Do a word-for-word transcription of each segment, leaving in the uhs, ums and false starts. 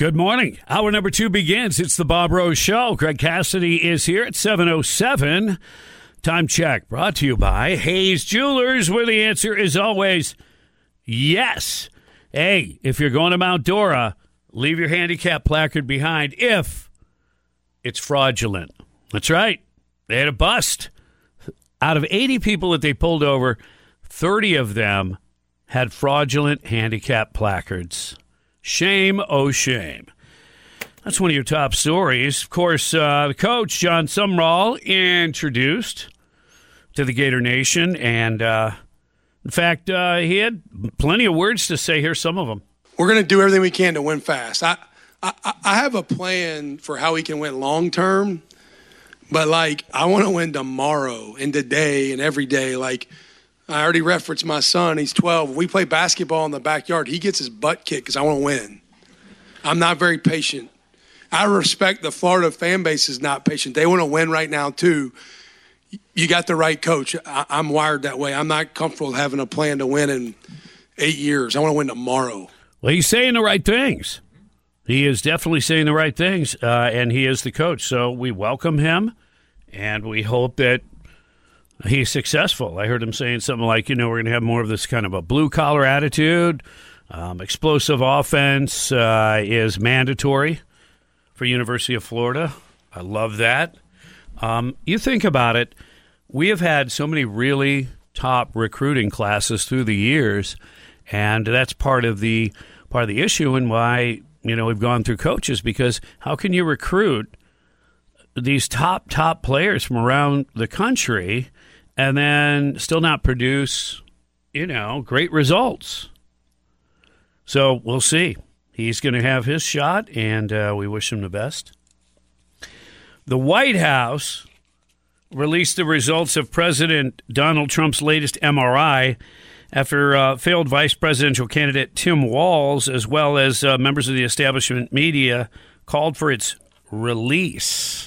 Good morning. Hour number two begins. It's the Bob Rose Show. Greg Cassidy is here at seven oh seven. Time check brought to you by Hayes Jewelers, where the answer is always yes. Hey, if you're going to Mount Dora, leave your handicap placard behind if it's fraudulent. That's right. They had a bust. Out of eighty people that they pulled over, thirty of them had fraudulent handicap placards. Shame, oh shame. That's one of your top stories. Of course, uh, the coach, John Sumrall, introduced to the Gator Nation. And, uh, in fact, uh, he had plenty of words to say. Here's some of them. We're going to do everything we can to win fast. I, I, I have a plan for how we can win long term. But, like, I want to win tomorrow and today and every day. Like, I already referenced my son. He's twelve. We play basketball in the backyard. He gets his butt kicked because I want to win. I'm not very patient. I respect the Florida fan base is not patient. They want to win right now, too. You got the right coach. I, I'm wired that way. I'm not comfortable having a plan to win in eight years. I want to win tomorrow. Well, he's saying the right things. He is definitely saying the right things, uh, and he is the coach. So we welcome him, and we hope that he's successful. I heard him saying something like, you know, we're going to have more of this kind of a blue-collar attitude. Um, explosive offense uh, is mandatory for University of Florida. I love that. Um, you think about it, we have had so many really top recruiting classes through the years, and that's part of the part of the issue and why, you know, we've gone through coaches, because how can you recruit these top, top players from around the country and then still not produce, you know, great results? So we'll see. He's going to have his shot, and uh, we wish him the best. The White House released the results of President Donald Trump's latest M R I after uh, failed vice presidential candidate Tim Walz, as well as uh, members of the establishment media, called for its release.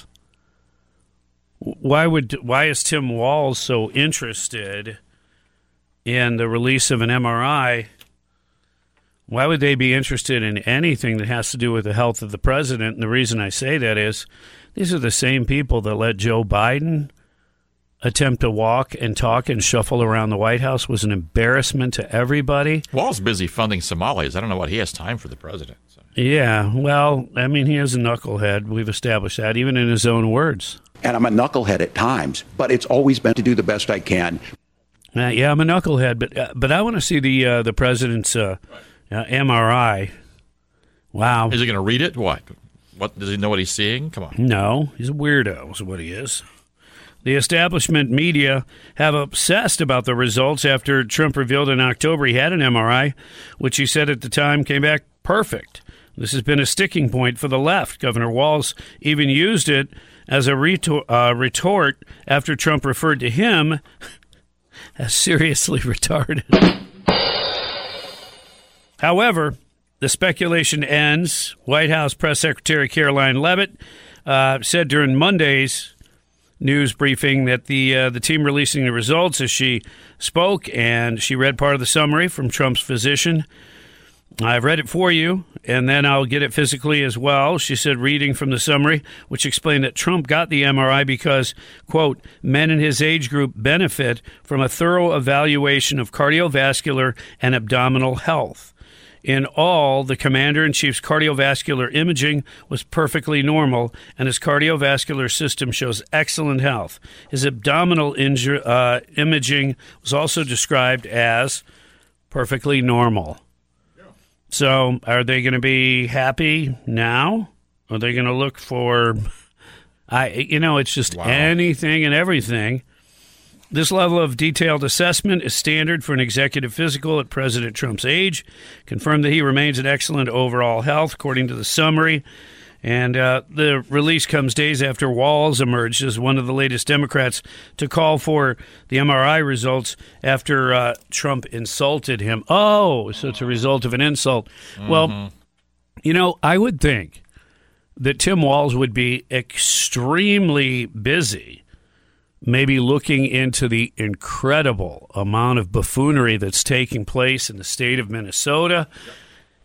Why would why is Tim Walz so interested in the release of an M R I? Why would they be interested in anything that has to do with the health of the president? And the reason I say that is these are the same people that let Joe Biden attempt to walk and talk and shuffle around the White House. Was an embarrassment to everybody. Walz busy funding Somalis. I don't know what he has time for the president. So. Yeah, well, I mean, he is a knucklehead. We've established that, even in his own words. And I'm a knucklehead at times, but it's always been to do the best I can. Uh, yeah, I'm a knucklehead, but uh, but I want to see the uh, the president's uh, uh, M R I. Wow. Is he going to read it? What? What does he know what he's seeing? Come on. No, he's a weirdo is what he is. The establishment media have obsessed about the results after Trump revealed in October he had an M R I, which he said at the time came back perfect. This has been a sticking point for the left. Governor Walz even used it as a retor- uh, retort after Trump referred to him as seriously retarded. However, the speculation ends. White House Press Secretary Caroline Leavitt uh, said during Monday's news briefing that the uh, the team releasing the results as she spoke, and she read part of the summary from Trump's physician. I've read it for you, and then I'll get it physically as well. She said, reading from the summary, which explained that Trump got the M R I because, quote, men in his age group benefit from a thorough evaluation of cardiovascular and abdominal health. In all, the commander-in-chief's cardiovascular imaging was perfectly normal, and his cardiovascular system shows excellent health. His abdominal inju- uh, imaging was also described as perfectly normal. So are they going to be happy now? Are they going to look for, I, you know, it's just wow. anything and everything. This level of detailed assessment is standard for an executive physical at President Trump's age. Confirmed that he remains in excellent overall health, according to the summary. And uh, the release comes days after Walz emerged as one of the latest Democrats to call for the M R I results after uh, Trump insulted him. Oh, so it's a result of an insult. Mm-hmm. Well, you know, I would think that Tim Walz would be extremely busy maybe looking into the incredible amount of buffoonery that's taking place in the state of Minnesota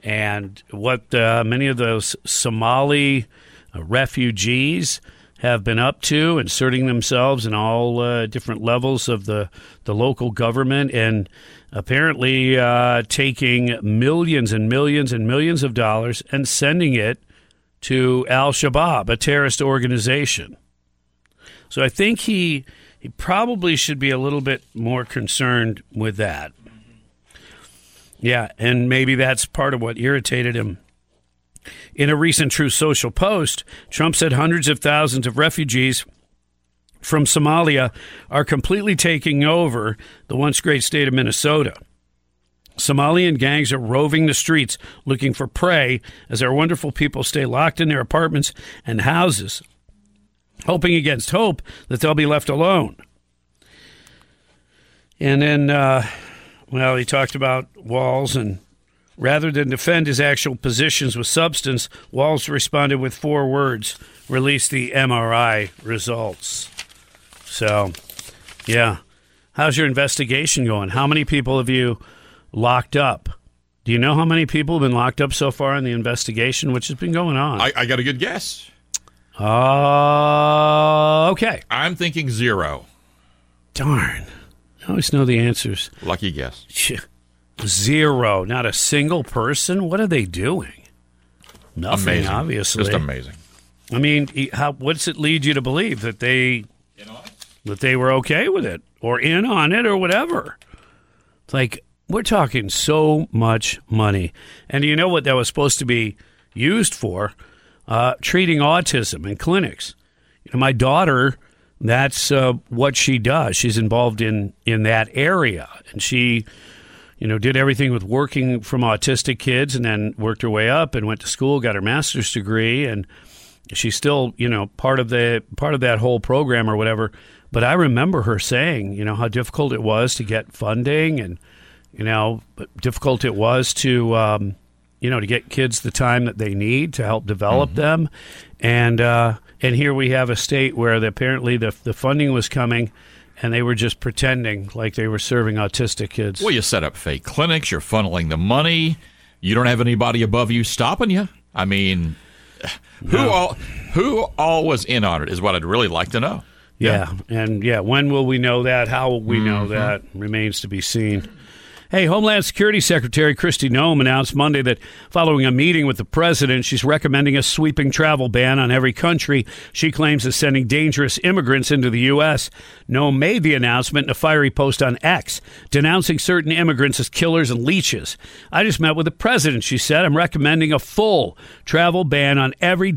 and what uh, many of those Somali uh, refugees have been up to, inserting themselves in all uh, different levels of the, the local government, and apparently uh, taking millions and millions and millions of dollars and sending it to Al-Shabaab, a terrorist organization. So I think he he probably should be a little bit more concerned with that. Yeah, and maybe that's part of what irritated him. In a recent Truth Social post, Trump said hundreds of thousands of refugees from Somalia are completely taking over the once great state of Minnesota. Somalian gangs are roving the streets looking for prey as our wonderful people stay locked in their apartments and houses, hoping against hope that they'll be left alone. And then, uh, well, he talked about Walz, and rather than defend his actual positions with substance, Walz responded with four words: release the M R I results. So, yeah. How's your investigation going? How many people have you locked up? Do you know how many people have been locked up so far in the investigation, which has been going on? I, I got a good guess. Uh, okay. I'm thinking zero. Darn. I always know the answers. Lucky guess. Zero. Not a single person? What are they doing? Nothing, amazing. Obviously. Just amazing. I mean, how, what's it lead you to believe? That they, that they were okay with it or in on it or whatever? It's like, we're talking so much money. And you know what that was supposed to be used for? Uh, treating autism in clinics. You know, my daughter, that's uh, what she does. She's involved in, in that area. And she, you know, did everything with working from autistic kids, and then worked her way up and went to school, got her master's degree, and she's still, you know, part of the part of that whole program or whatever. But I remember her saying, you know, how difficult it was to get funding, and, you know, difficult it was to, um, you know, to get kids the time that they need to help develop mm-hmm. them. And uh, and here we have a state where the, apparently the the funding was coming, and they were just pretending like they were serving autistic kids. Well, you set up fake clinics. You're funneling the money. You don't have anybody above you stopping you. I mean, who no. all who all was in on it is what I'd really like to know. Yeah, yeah. And yeah, when will we know that? How will we mm-hmm. know that? Remains to be seen. Hey, Homeland Security Secretary Kristi Noem announced Monday that following a meeting with the president, she's recommending a sweeping travel ban on every country she claims is sending dangerous immigrants into the U S. Noem made the announcement in a fiery post on X, denouncing certain immigrants as killers and leeches. I just met with the president, she said. I'm recommending a full travel ban on every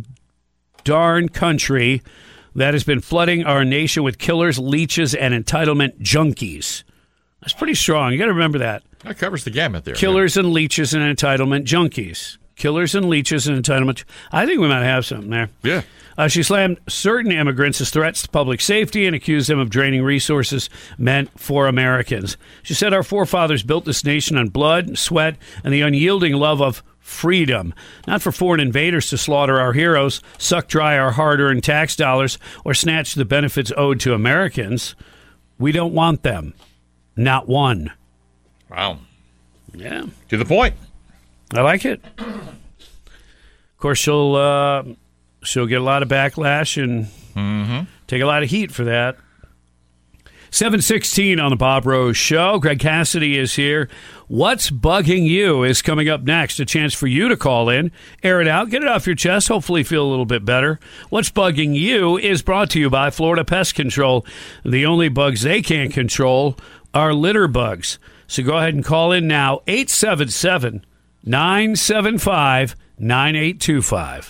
darn country that has been flooding our nation with killers, leeches, and entitlement junkies. That's pretty strong. You got to remember that. That covers the gamut there. Killers yeah. and leeches and entitlement junkies. Killers and leeches and entitlement. I think we might have something there. Yeah. Uh, she slammed certain immigrants as threats to public safety and accused them of draining resources meant for Americans. She said our forefathers built this nation on blood, sweat, and the unyielding love of freedom, not for foreign invaders to slaughter our heroes, suck dry our hard-earned tax dollars, or snatch the benefits owed to Americans. We don't want them. Not one. Wow. Yeah. To the point. I like it. Of course, she'll uh, she'll get a lot of backlash and mm-hmm. take a lot of heat for that. seven sixteen on the Bob Rose Show. Greg Cassidy is here. What's Bugging You is coming up next. A chance for you to call in, air it out, get it off your chest, hopefully feel a little bit better. What's Bugging You is brought to you by Florida Pest Control. The only bugs they can't control are litter bugs. So go ahead and call in now, eight seven seven, nine seven five, nine eight two five.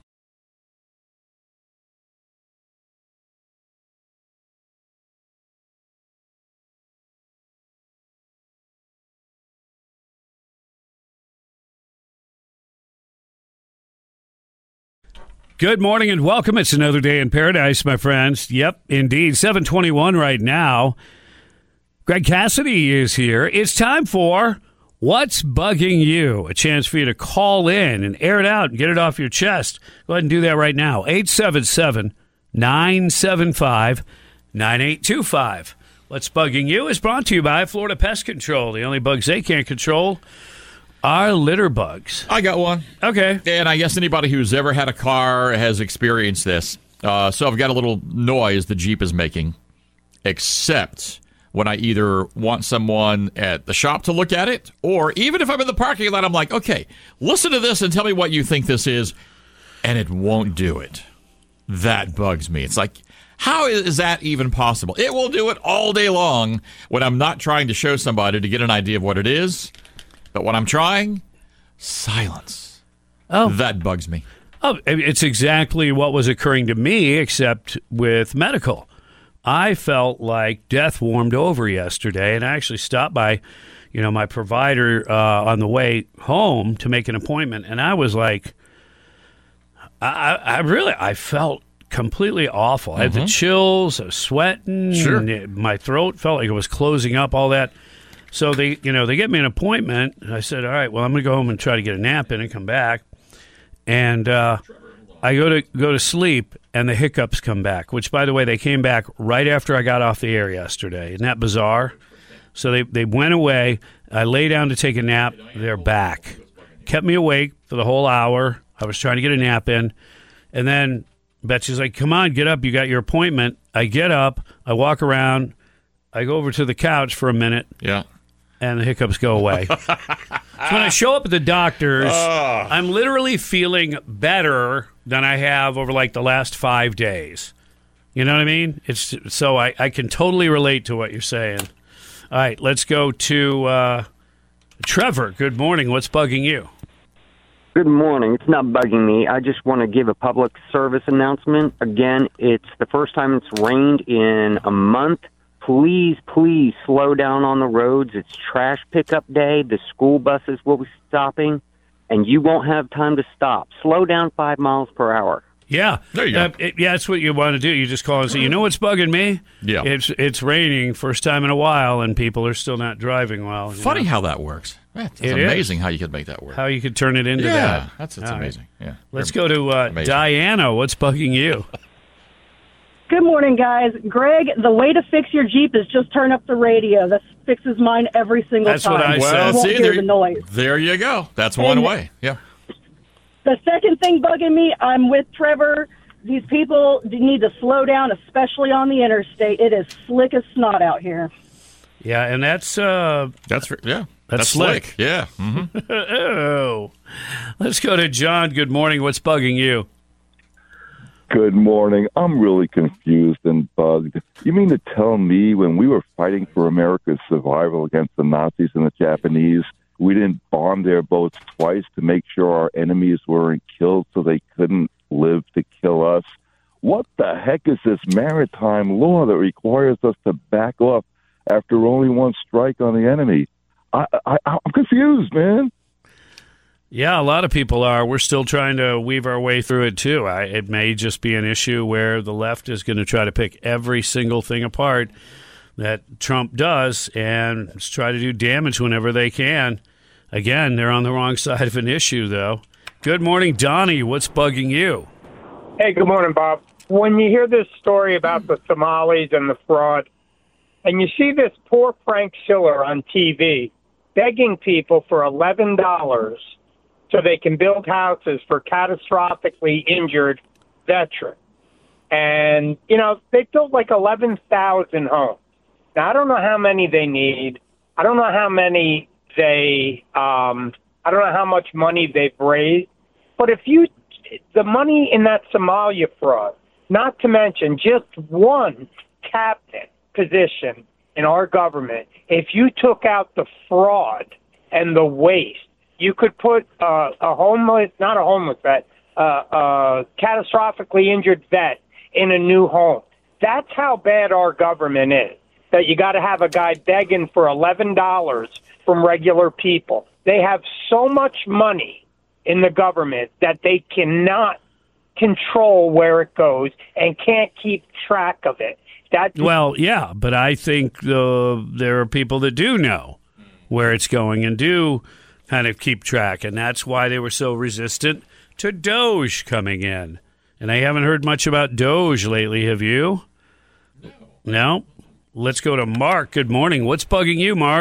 Good morning and welcome. It's another day in paradise, my friends. Yep, indeed. seven twenty-one right now. Greg Cassidy is here. It's time for What's Bugging You? A chance for you to call in and air it out and get it off your chest. Go ahead and do that right now. eight seven seven, nine seven five, nine eight two five. What's Bugging You is brought to you by Florida Pest Control. The only bugs they can't control are litter bugs? I got one. Okay. And I guess anybody who's ever had a car has experienced this. Uh, so I've got a little noise the Jeep is making, except when I either want someone at the shop to look at it, or even if I'm in the parking lot, I'm like, okay, listen to this and tell me what you think this is, and it won't do it. That bugs me. It's like, how is that even possible? It will do it all day long when I'm not trying to show somebody to get an idea of what it is, but when I'm trying, silence. Oh. That bugs me. Oh, it's exactly what was occurring to me, except with medical. I felt like death warmed over yesterday, and I actually stopped by, you know, my provider uh, on the way home to make an appointment, and I was like, I, I really, I felt completely awful. I had Mm-hmm. the chills, I was sweating, Sure. and it- my throat felt like it was closing up, all that. So they, you know, they get me an appointment, and I said, all right, well, I'm going to go home and try to get a nap in and come back. And uh, I go to go to sleep, and the hiccups come back, which, by the way, they came back right after I got off the air yesterday. Isn't that bizarre? So they, they went away. I lay down to take a nap. They're back. Kept me awake for the whole hour. I was trying to get a nap in. And then Betsy's like, come on, get up. You got your appointment. I get up. I walk around. I go over to the couch for a minute. Yeah. And the hiccups go away. So when I show up at the doctor's, uh. I'm literally feeling better than I have over like the last five days. You know what I mean? It's so I, I can totally relate to what you're saying. All right, let's go to uh, Trevor. Good morning. What's bugging you? Good morning. It's not bugging me. I just want to give a public service announcement. Again, it's the first time it's rained in a month. Please, please slow down on the roads. It's trash pickup day. The school buses will be stopping, and you won't have time to stop. Slow down five miles per hour. Yeah. There you go. Uh, it, yeah, that's what you want to do. You just call and say, you know what's bugging me? Yeah. It's it's raining first time in a while, and people are still not driving well. you Funny know? how that works. It's It amazing is. how you could make that work. How you could turn it into yeah, that. that's that's All right. amazing. Yeah. Let's go to uh, Amazing. Diana. What's bugging you? Good morning, guys. Greg, the way to fix your Jeep is just turn up the radio. That fixes mine every single That's time. what I You said. Well, won't see, hear there, the noise. there you go. That's one And- way. Yeah. The second thing bugging me, I'm with Trevor. These people need to slow down, especially on the interstate. It is slick as snot out here. Yeah, and that's uh That's yeah. That's slick. Yeah. hmm oh. Let's go to John. Good morning. What's bugging you? Good morning. I'm really confused and bugged. You mean to tell me when we were fighting for America's survival against the Nazis and the Japanese, we didn't bomb their boats twice to make sure our enemies weren't killed so they couldn't live to kill us? What the heck is this maritime law that requires us to back off after only one strike on the enemy? I, I, I'm confused, man. Yeah, a lot of people are. We're still trying to weave our way through it, too. I, it may just be an issue where the left is going to try to pick every single thing apart that Trump does and try to do damage whenever they can. Again, they're on the wrong side of an issue, though. Good morning, Donnie. What's bugging you? Hey, good morning, Bob. When you hear this story about the Somalis and the fraud, and you see this poor Frank Schiller on T V begging people for eleven dollars so they can build houses for catastrophically injured veterans. And, you know, they built like eleven thousand homes. Now, I don't know how many they need. I don't know how many they, um, I don't know how much money they've raised. But if you, the money in that Somalia fraud, not to mention just one cabinet position in our government, if you took out the fraud and the waste, you could put uh, a homeless, not a homeless vet, uh, a catastrophically injured vet in a new home. That's how bad our government is, that you got to have a guy begging for eleven dollars from regular people. They have so much money in the government that they cannot control where it goes and can't keep track of it. That Well, yeah, but I think uh, there are people that do know where it's going and do kind of keep track, and that's why they were so resistant to Doge coming in. And I haven't heard much about Doge lately, have you? No. No? Let's go to Mark. Good morning. What's bugging you, Mark?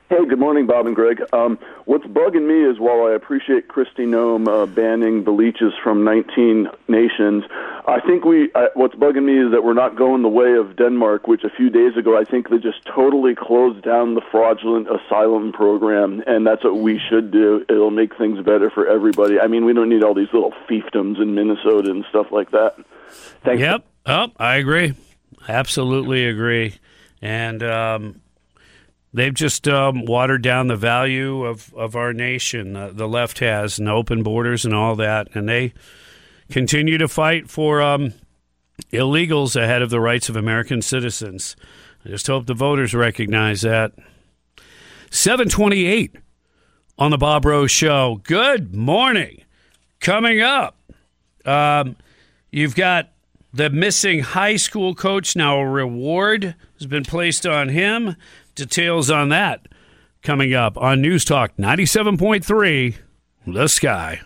Hey, good morning, Bob and Greg. Um, what's bugging me is while I appreciate Kristi Noem uh, banning the leeches from nineteen nations, I think we. Uh, what's bugging me is that we're not going the way of Denmark, which a few days ago I think they just totally closed down the fraudulent asylum program, and that's what we should do. It'll make things better for everybody. I mean, we don't need all these little fiefdoms in Minnesota and stuff like that. Thanks. Yep. Oh, I agree. Absolutely agree. And um, they've just um, watered down the value of, of our nation. Uh, the left has, and open borders and all that. And they continue to fight for um, illegals ahead of the rights of American citizens. I just hope the voters recognize that. seven twenty-eight on the Bob Rose Show. Good morning. Coming up, um, you've got the missing high school coach. Now a reward has been placed on him. Details on that coming up on News Talk ninety-seven point three, The Sky.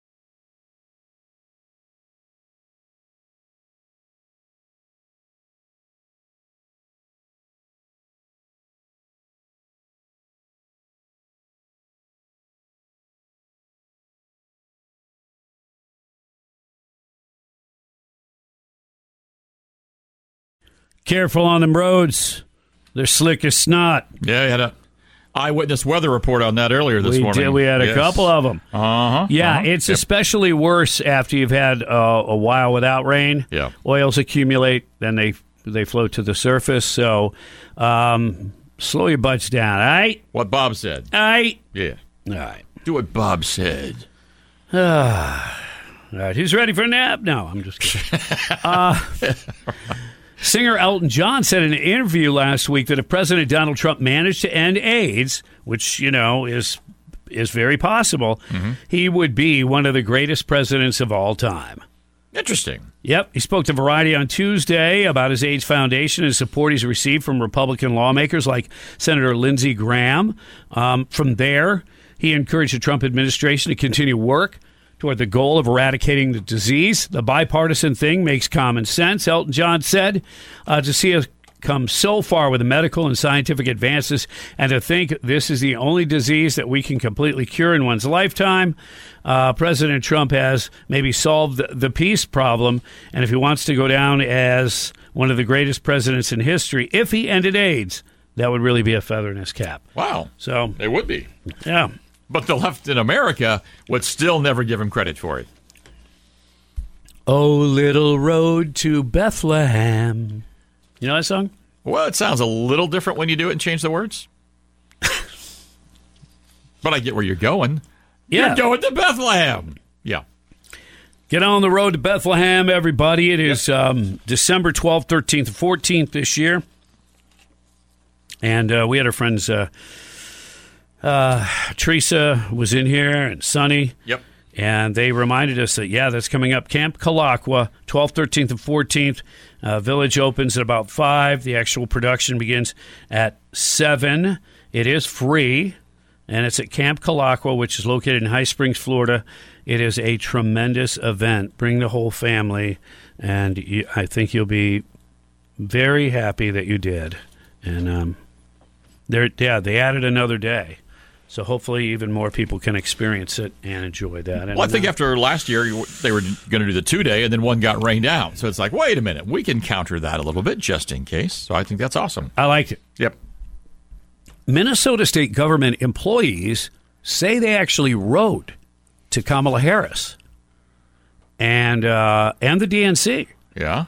Careful on them roads. They're slick as snot. Yeah, you had a eyewitness weather report on that earlier this we morning. Did. We had a yes. couple of them. Uh-huh. Yeah, uh-huh. it's yep. especially worse after you've had uh, a while without rain. Yeah. Oils accumulate, then they they float to the surface. So um, slow your butts down, all right? What Bob said. All right? Yeah. All right. Do what Bob said. all right. Who's ready for a nap? No, I'm just kidding. uh, Singer Elton John said in an interview last week that if President Donald Trump managed to end AIDS, which, you know, is is very possible, mm-hmm. he would be one of the greatest presidents of all time. Interesting. Yep. He spoke to Variety on Tuesday about his AIDS Foundation and support he's received from Republican lawmakers like Senator Lindsey Graham. Um, from there, he encouraged the Trump administration to continue work toward the goal of eradicating the disease. The bipartisan thing makes common sense, Elton John said. Uh, to see us come so far with the medical and scientific advances and to think this is the only disease that we can completely cure in one's lifetime, uh, President Trump has maybe solved the, the peace problem. And if he wants to go down as one of the greatest presidents in history, if he ended AIDS, that would really be a feather in his cap. Wow. So it would be. Yeah. But the left in America would still never give him credit for it. Oh, little road to Bethlehem. You know that song? Well, it sounds a little different when you do it and change the words. But I get where you're going. Yeah. You're going to Bethlehem. Yeah. Get on the road to Bethlehem, everybody. It is um, December twelfth, thirteenth, and fourteenth this year. And uh, we had our friends... Uh, Uh, Teresa was in here and Sonny. Yep. And they reminded us that, yeah, that's coming up. Camp Kalakwa, twelfth, thirteenth, and fourteenth. Uh, Village opens at about five. The actual production begins at seven. It is free, and it's at Camp Kalakwa, which is located in High Springs, Florida. It is a tremendous event. Bring the whole family, and you, I think you'll be very happy that you did. And um, they're, yeah, they added another day. So hopefully even more people can experience it and enjoy that. And well, I think uh, after last year, they were going to do the two-day, and then one got rained out. So it's like, wait a minute, we can counter that a little bit just in case. So I think that's awesome. I liked it. Yep. Minnesota state government employees say they actually wrote to Kamala Harris and uh, and the D N C. Yeah.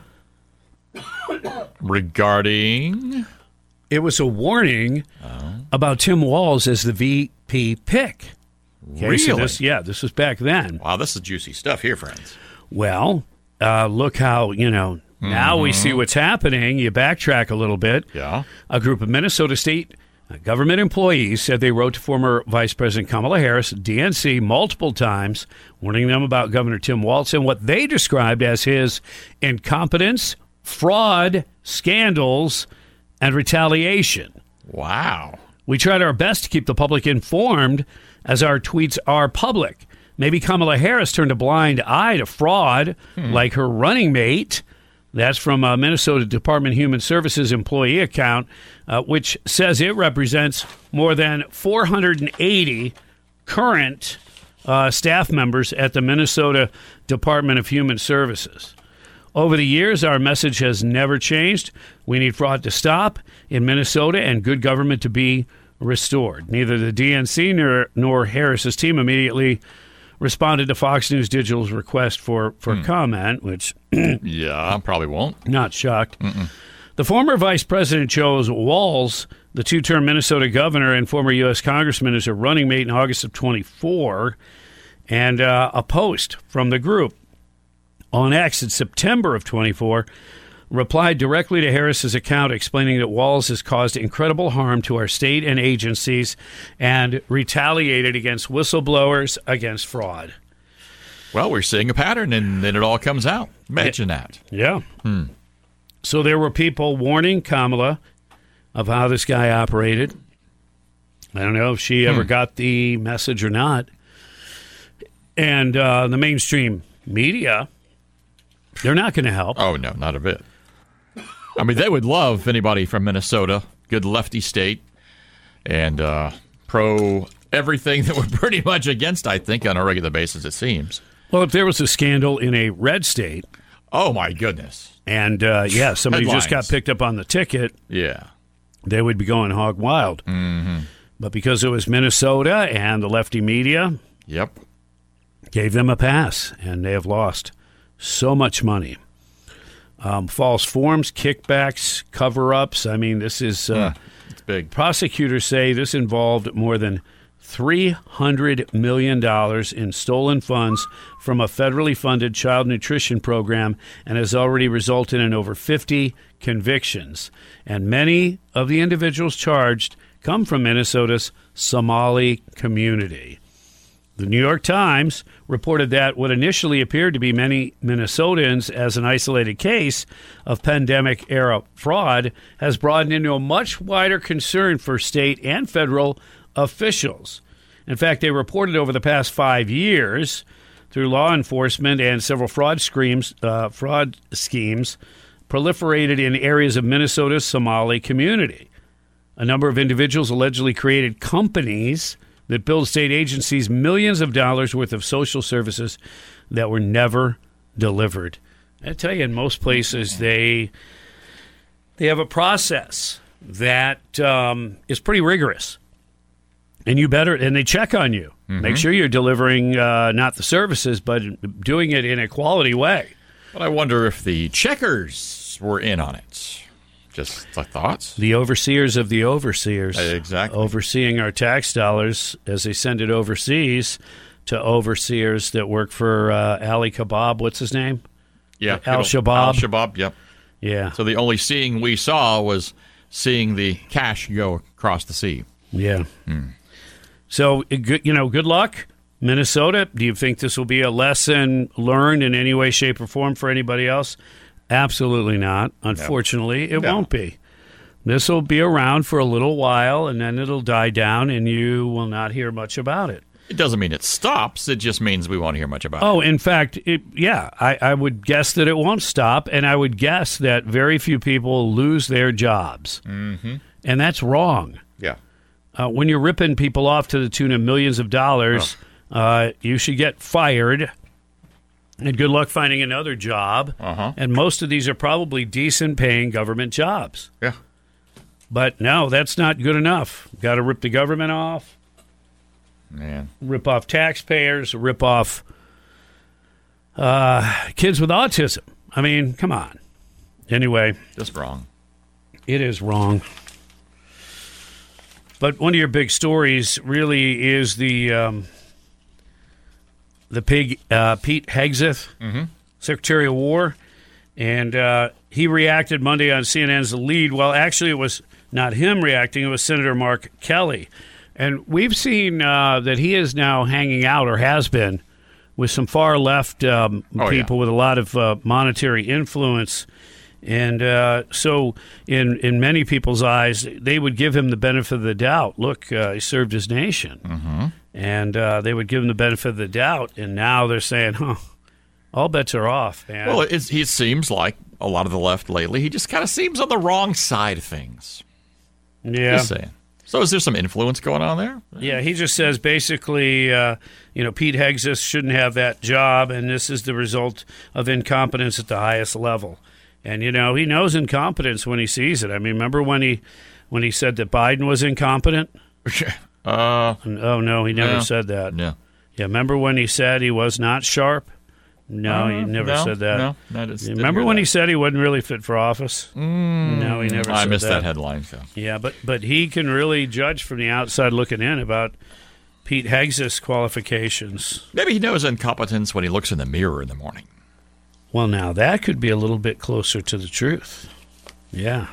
Regarding... It was a warning oh. about Tim Walz as the V P pick. Okay, really? So this, yeah, this was back then. Wow, this is juicy stuff here, friends. Well, uh, look how, you know, mm-hmm. now we see what's happening. You backtrack a little bit. Yeah. A group of Minnesota state government employees said they wrote to former Vice President Kamala Harris, D N C, multiple times, warning them about Governor Tim Walz and what they described as his incompetence, fraud, scandals, and retaliation. Wow. We tried our best to keep the public informed as our tweets are public. Maybe Kamala Harris turned a blind eye to fraud hmm. like her running mate. That's from a Minnesota Department of Human Services employee account, uh, which says it represents more than four hundred eighty current uh, staff members at the Minnesota Department of Human Services. Over the years, our message has never changed. We need fraud to stop in Minnesota and good government to be restored. Neither the D N C nor, nor Harris's team immediately responded to Fox News Digital's request for, for hmm. comment, which... yeah, I probably won't. Not shocked. Mm-mm. The former vice president chose Walz, the two-term Minnesota governor and former U S congressman, as a running mate in August of twenty-four, and uh, a post from the group on X in September of twenty-four replied directly to Harris's account explaining that Walz has caused incredible harm to our state and agencies and retaliated against whistleblowers, against fraud. Well, we're seeing a pattern, and then it all comes out. Imagine it, that. Yeah. Hmm. So there were people warning Kamala of how this guy operated. I don't know if she ever hmm. got the message or not. And uh, the mainstream media, they're not going to help. Oh, no, not a bit. I mean, they would love anybody from Minnesota, good lefty state, and uh, pro everything that we're pretty much against, I think, on a regular basis, it seems. Well, if there was a scandal in a red state. Oh, my goodness. And, uh, yeah, somebody Headlines. just got picked up on the ticket. Yeah. They would be going hog wild. Mm-hmm. But because it was Minnesota and the lefty media. Yep. Gave them a pass, and they have lost so much money. Um, false forms, kickbacks, cover-ups. I mean, this is uh, it's big. Prosecutors say this involved more than three hundred million dollars in stolen funds from a federally funded child nutrition program and has already resulted in over fifty convictions. And many of the individuals charged come from Minnesota's Somali community. The New York Times reported that what initially appeared to be many Minnesotans as an isolated case of pandemic-era fraud has broadened into a much wider concern for state and federal officials. In fact, they reported over the past five years through law enforcement and several fraud schemes, uh, fraud schemes proliferated in areas of Minnesota's Somali community. A number of individuals allegedly created companies that billed state agencies millions of dollars worth of social services that were never delivered. I tell you, in most places, they they have a process that um, is pretty rigorous, and you better and they check on you, mm-hmm. make sure you're delivering uh, not the services, but doing it in a quality way. But I wonder if the checkers were in on it. Just thoughts? The overseers of the overseers. Exactly. Overseeing our tax dollars as they send it overseas to overseers that work for uh, Ali Kebab. What's his name? Yeah. Al-Shabaab. Al-Shabaab, yep. Yeah. So the only seeing we saw was seeing the cash go across the sea. Yeah. Hmm. So, you know, good luck, Minnesota. Do you think this will be a lesson learned in any way, shape, or form for anybody else? Absolutely not. Unfortunately, no. it no. won't be. This will be around for a little while, and then it'll die down, and you will not hear much about it. It doesn't mean it stops. It just means we won't hear much about oh, it. Oh, in fact, it, yeah, I, I would guess that it won't stop, and I would guess that very few people lose their jobs. Mm-hmm. And that's wrong. Yeah. Uh, when you're ripping people off to the tune of millions of dollars, oh. uh, you should get fired. And good luck finding another job. Uh-huh. And most of these are probably decent-paying government jobs. Yeah. But no, that's not good enough. Got to rip the government off. Man. Rip off taxpayers. Rip off uh, kids with autism. I mean, come on. Anyway. Just wrong. It is wrong. But one of your big stories really is the... Um, The pig, uh, Pete Hegseth, mm-hmm. Secretary of War, and uh, he reacted Monday on C N N's The Lead. Well, actually, it was not him reacting. It was Senator Mark Kelly. And we've seen uh, that he is now hanging out, or has been, with some far-left um, oh, people yeah. with a lot of uh, monetary influence. And uh, so in, in many people's eyes, they would give him the benefit of the doubt. Look, uh, he served his nation. Mm-hmm. And uh, they would give him the benefit of the doubt. And now they're saying, huh, all bets are off, man. Well, it's, he seems like a lot of the left lately. He just kind of seems on the wrong side of things. Yeah. Just saying. So is there some influence going on there? Yeah, he just says basically, uh, you know, Pete Hexis shouldn't have that job, and this is the result of incompetence at the highest level. And, you know, he knows incompetence when he sees it. I mean, remember when he when he said that Biden was incompetent? uh, oh, no, he never no, said that. No. Yeah, remember when he said he was not sharp? No, uh, he never no, said that. No, no, just remember when that. he said he wasn't really fit for office? Mm, no, he never said that. I missed that, that headline. So. Yeah, but, but he can really judge from the outside looking in about Pete Hexis' qualifications. Maybe he knows incompetence when he looks in the mirror in the morning. Well, now that could be a little bit closer to the truth. Yeah.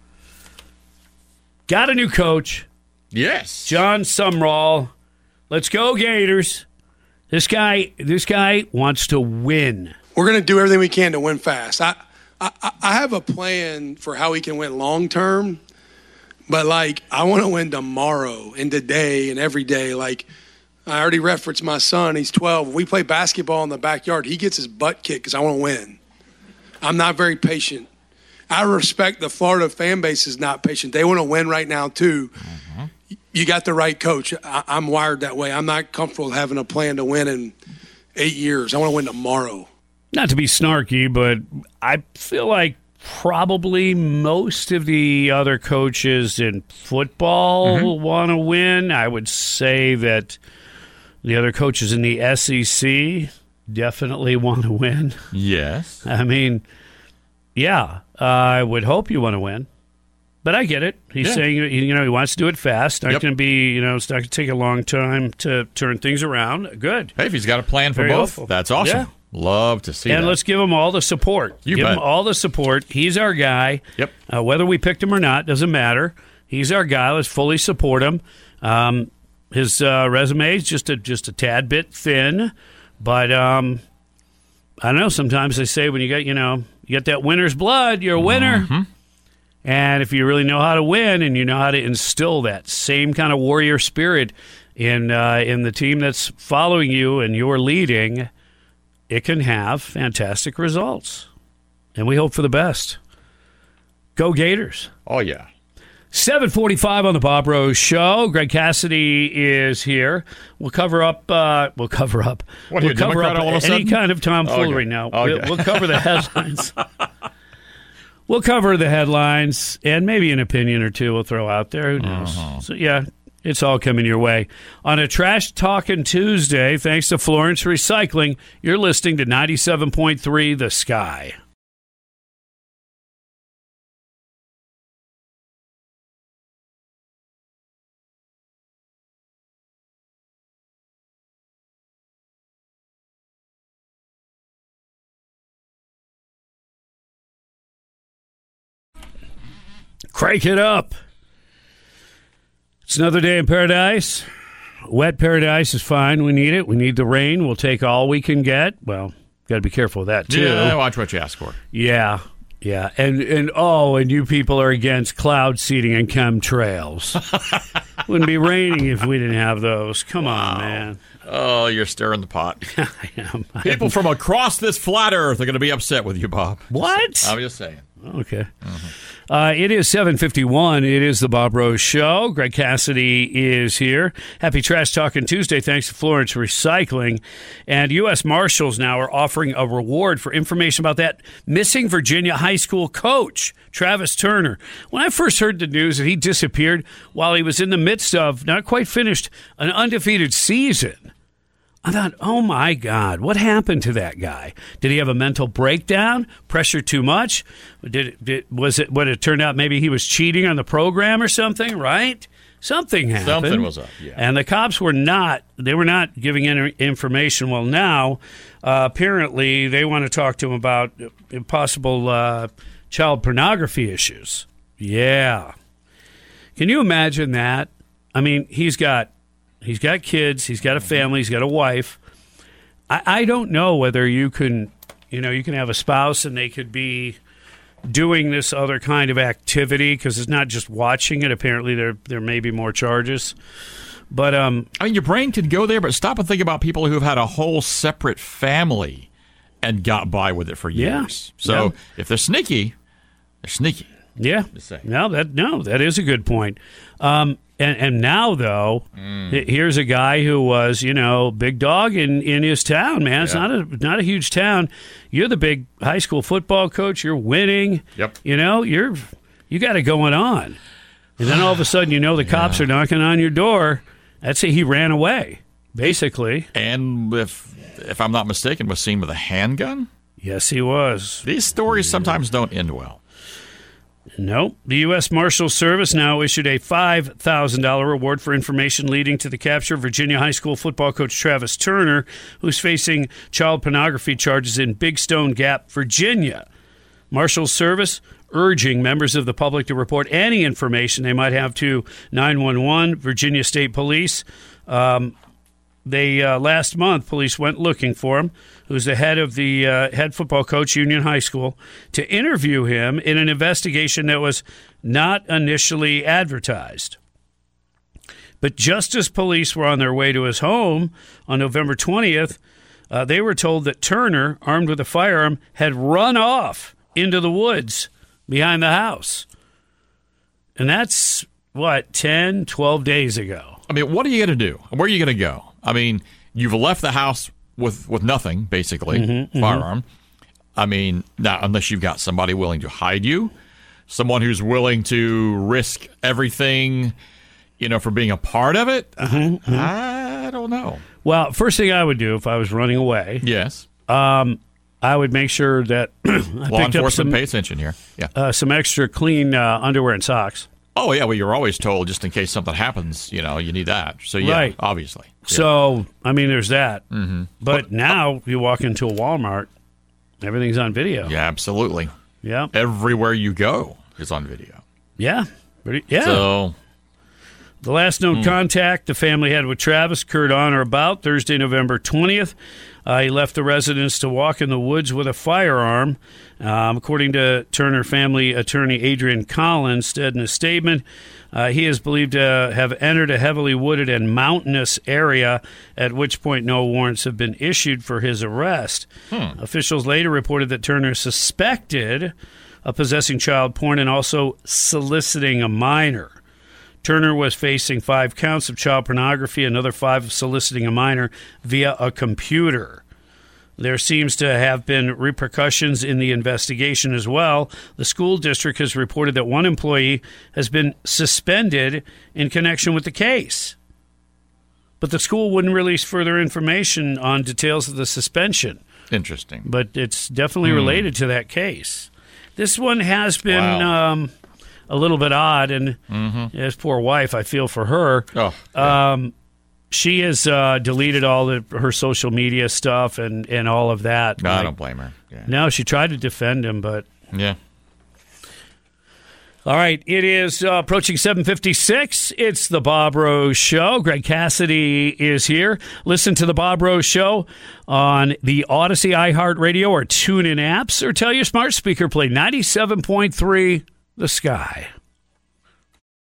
Got a new coach. Yes. John Sumrall. Let's go, Gators. This guy, this guy wants to win. We're going to do everything we can to win fast. I, I, I have a plan for how we can win long term, but like I want to win tomorrow and today and every day. Like I already referenced my son; he's twelve. We play basketball in the backyard. He gets his butt kicked because I want to win. I'm not very patient. I respect the Florida fan base is not patient. They want to win right now too. Mm-hmm. You got the right coach. I, I'm wired that way. I'm not comfortable having a plan to win in eight years. I want to win tomorrow. Not to be snarky, but I feel like probably most of the other coaches in football mm-hmm. want to win. I would say that the other coaches in the S E C definitely want to win. Yes. I mean, yeah, uh, I would hope you want to win. But I get it. He's yeah. saying, you know, he wants to do it fast. Not yep. going to be, you know, it's not going to take a long time to turn things around. Good. Hey, if he's got a plan for Very both, hopeful. That's awesome. Yeah. Love to see and that. And let's give him all the support. You give bet. him all the support. He's our guy. Yep. Uh, whether we picked him or not doesn't matter. He's our guy. Let's fully support him. Um, his uh, resume is just a just a tad bit thin, but um, I don't know. Sometimes they say when you got you know you got that winner's blood, you're a winner. Mm-hmm. And if you really know how to win and you know how to instill that same kind of warrior spirit in uh, in the team that's following you and you're leading, it can have fantastic results. And we hope for the best. Go Gators. Oh, yeah. seven forty-five on the Bob Rose Show. Greg Cassidy is here. We'll cover up. Uh, we'll cover up. What are we'll you, cover Democrat up all of a any sudden? kind of tomfoolery okay. now. Okay. We'll, we'll cover the headlines. We'll cover the headlines and maybe an opinion or two we'll throw out there. Who knows? Uh-huh. So, yeah, it's all coming your way. On a Trash Talking Tuesday, thanks to Florence Recycling, you're listening to ninety-seven point three The Sky. Crank it up. It's another day in paradise. Wet paradise is fine. We need it. We need the rain. We'll take all we can get. Well, got to be careful of that, too. Yeah, watch what you ask for. Yeah, yeah. And, and oh, and you people are against cloud seeding and chemtrails. Wouldn't be raining if we didn't have those. Come wow. on, man. Oh, you're stirring the pot. I am. I People am. from across this flat earth are going to be upset with you, Bob. What? I'm just saying. Okay. Mm-hmm. Uh, it is seven fifty-one. It is the Bob Rose Show. Greg Cassidy is here. Happy Trash Talking Tuesday. Thanks to Florence Recycling. And U S Marshals now are offering a reward for information about that missing Virginia high school coach, Travis Turner. When I first heard the news that he disappeared while he was in the midst of, not quite finished, an undefeated season, I thought, oh, my God, what happened to that guy? Did he have a mental breakdown? Pressure too much? Did, it, did Was it what it turned out? Maybe he was cheating on the program or something, right? Something happened. Something was up, yeah. And the cops were not, they were not giving any information. Well, now, uh, apparently, they want to talk to him about possible uh, child pornography issues. Yeah. Can you imagine that? I mean, he's got He's got kids. He's got a family. He's got a wife. I, I don't know whether you can, you know, you can have a spouse and they could be doing this other kind of activity because it's not just watching it. Apparently, there there may be more charges. But um, I mean, your brain could go there, but stop and think about people who've had a whole separate family and got by with it for years. Yeah. So Yeah. if they're sneaky, they're sneaky. Yeah. No, that no, that is a good point. Um, and and now though, Mm. here's a guy who was, you know, big dog in, in his town. Man, it's Yeah. not a not a huge town. You're the big high school football coach. You're winning. Yep. You know, you're you got it going on. And then all of a sudden, you know, the cops are knocking on your door. That's it. He ran away, basically. And if if I'm not mistaken, was seen with a handgun. Yes, he was. These stories sometimes don't end well. Nope. The U S Marshals Service now issued a five thousand dollars reward for information leading to the capture of Virginia high school football coach Travis Turner, who's facing child pornography charges in Big Stone Gap, Virginia. Marshals Service urging members of the public to report any information they might have to nine one one, Virginia State Police. Um, They uh, last month, police went looking for him, who's the head of the uh, head football coach, Union High School, to interview him in an investigation that was not initially advertised. But just as police were on their way to his home on November twentieth, uh, they were told that Turner, armed with a firearm, had run off into the woods behind the house. And that's, what, ten, twelve days ago. I mean, what are you going to do? Where are you going to go? I mean, you've left the house with, with nothing, basically, Mm-hmm, firearm. Mm-hmm. I mean, now, unless you've got somebody willing to hide you, someone who's willing to risk everything, you know, for being a part of it, Mm-hmm, I don't know. Well, first thing I would do if I was running away, yes, um, I would make sure that I law picked up enforcement some, pay attention here. Yeah, uh, some extra clean uh, underwear and socks. Oh, yeah, well, you're always told just in case something happens, you know, you need that. So, yeah, Right. obviously. Yeah. So, I mean, there's that. Mm-hmm. But now you walk into a Walmart, everything's on video. Yeah, absolutely. Yeah. Everywhere you go is on video. Yeah. Pretty, yeah. So, the last known contact the family had with Travis occurred on or about Thursday, November twentieth. Uh, he left the residence to walk in the woods with a firearm. Um, according to Turner family attorney Adrian Collins, said in a statement, uh, he is believed to have entered a heavily wooded and mountainous area, at which point no warrants have been issued for his arrest. Hmm. Officials later reported that Turner is suspected of possessing child porn and also soliciting a minor. Turner was facing five counts of child pornography, another five of soliciting a minor via a computer. There seems to have been repercussions in the investigation as well. The school district has reported that one employee has been suspended in connection with the case. But the school wouldn't release further information on details of the suspension. interesting. But it's definitely Hmm. related to that case. This one has been... Wow. Um, a little bit odd, and Mm-hmm. his poor wife, I feel for her. Oh, Um, she has uh, deleted all the, her social media stuff and, and all of that. no, I Like, don't blame her. Yeah. No, she tried to defend him, but... yeah. All right, it is uh, approaching seven fifty-six. It's the Bob Rose Show. Greg Cassidy is here. Listen to the Bob Rose Show on the Odyssey, iHeartRadio, or TuneIn apps, or tell your smart speaker play ninety-seven point three The Sky.